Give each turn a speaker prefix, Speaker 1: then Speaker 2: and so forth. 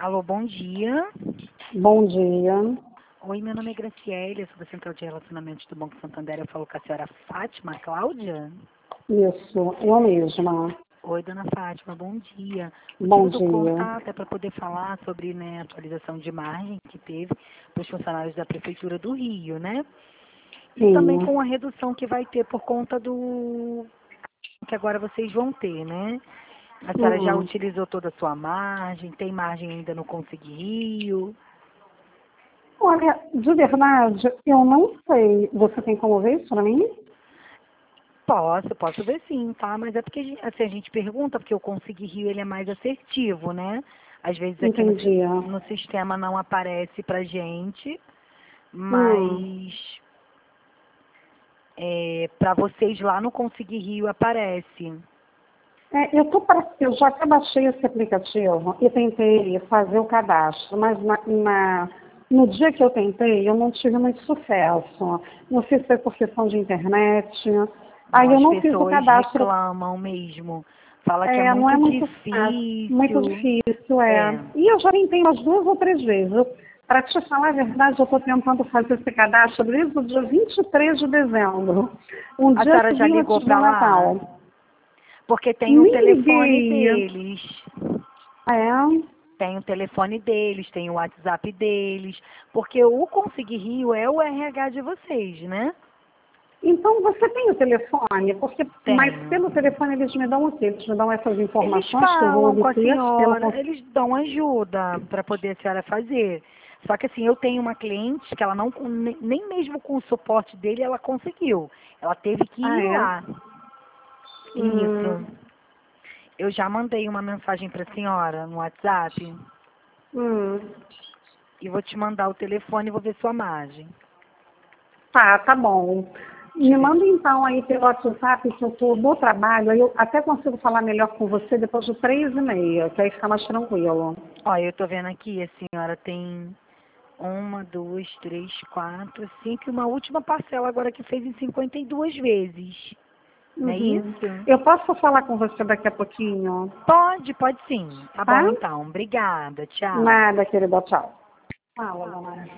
Speaker 1: Alô, bom dia.
Speaker 2: Bom dia.
Speaker 1: Oi, meu nome é Graciele, eu sou da Central de Relacionamentos do Banco Santander. Eu falo com a senhora Fátima Cláudia.
Speaker 2: Isso, eu mesma.
Speaker 1: Oi, dona Fátima, bom dia. O
Speaker 2: Bom
Speaker 1: motivo do
Speaker 2: dia.
Speaker 1: contato é para poder falar sobre a atualização de margem que teve para os funcionários da Prefeitura do Rio, né? E também
Speaker 2: Sim.
Speaker 1: com a redução que vai ter por conta do que agora vocês vão ter, né? A senhora já
Speaker 2: Uhum.
Speaker 1: utilizou toda a sua margem, tem margem ainda no Consegui Rio?
Speaker 2: Olha, de verdade, eu não sei. Você tem como ver isso para mim?
Speaker 1: Posso ver sim, tá? Mas é porque assim, a gente pergunta, porque o Consegui Rio ele é mais assertivo, né? Às vezes aqui no,
Speaker 2: Entendi.
Speaker 1: no sistema não aparece pra gente,
Speaker 2: Hum.
Speaker 1: mas para vocês lá no Consegui Rio aparece.
Speaker 2: Eu já até baixei esse aplicativo e tentei fazer o cadastro, mas no dia que eu tentei, eu não tive muito sucesso. Não sei se foi por questão de internet.
Speaker 1: Não,
Speaker 2: Aí eu
Speaker 1: as
Speaker 2: não fiz o
Speaker 1: pessoas
Speaker 2: cadastro.
Speaker 1: reclamam mesmo. Fala que é
Speaker 2: Não é
Speaker 1: muito
Speaker 2: muito fácil, muito
Speaker 1: difícil.
Speaker 2: difícil, é.
Speaker 1: É.
Speaker 2: E eu já tentei umas 2 ou 3 vezes. Para te falar a verdade, eu estou tentando fazer esse cadastro desde o dia 23 de dezembro, um
Speaker 1: A
Speaker 2: dia
Speaker 1: senhora já
Speaker 2: seguinte
Speaker 1: ligou
Speaker 2: antes do
Speaker 1: pra lá?
Speaker 2: Natal.
Speaker 1: Porque tem o
Speaker 2: Nem
Speaker 1: telefone
Speaker 2: liguei.
Speaker 1: deles.
Speaker 2: É.
Speaker 1: Tem o telefone deles, tem o WhatsApp deles, porque o Consegui Rio é o RH de vocês, né?
Speaker 2: Então você tem o telefone, mas
Speaker 1: Tenho.
Speaker 2: pelo telefone eles me dão o quê? Eles me dão essas
Speaker 1: Eles
Speaker 2: informações que eu vou
Speaker 1: falam com a
Speaker 2: obter
Speaker 1: senhora, eles dão ajuda para poder a senhora fazer. Só que assim, eu tenho uma cliente que ela não, nem mesmo com o suporte dele, ela conseguiu. Ela teve que
Speaker 2: Ah,
Speaker 1: ir
Speaker 2: é?
Speaker 1: lá.
Speaker 2: Hum,
Speaker 1: Isso. Eu já mandei uma mensagem para a senhora no WhatsApp
Speaker 2: hum.
Speaker 1: e vou te mandar o telefone e vou ver sua margem.
Speaker 2: Tá bom.
Speaker 1: Deixa
Speaker 2: Me
Speaker 1: eu ver
Speaker 2: manda
Speaker 1: aqui.
Speaker 2: então aí pelo WhatsApp que eu estou no trabalho, aí eu até consigo falar melhor com você depois de 3h30, que aí fica mais tranquilo.
Speaker 1: Ó, eu tô vendo aqui, a senhora tem uma, duas, três, quatro, cinco e uma última parcela agora que fez em 52 vezes. Não é
Speaker 2: Uhum.
Speaker 1: isso?
Speaker 2: Eu posso falar com você daqui a pouquinho,
Speaker 1: Pode sim. Tá
Speaker 2: tá?
Speaker 1: bom então. Obrigada. Tchau.
Speaker 2: Nada, querida, tchau. Fala, dona.